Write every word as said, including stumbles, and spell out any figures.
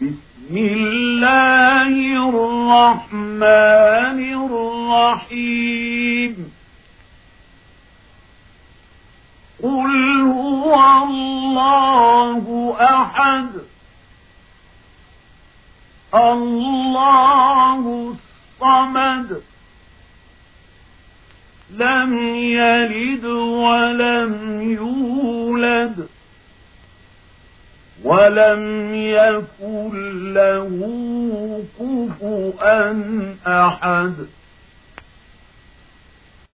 بسم الله الرحمن الرحيم قل هو الله أحد الله الصمد لم يلد ولم يولد ولم يكن له كفوا أحد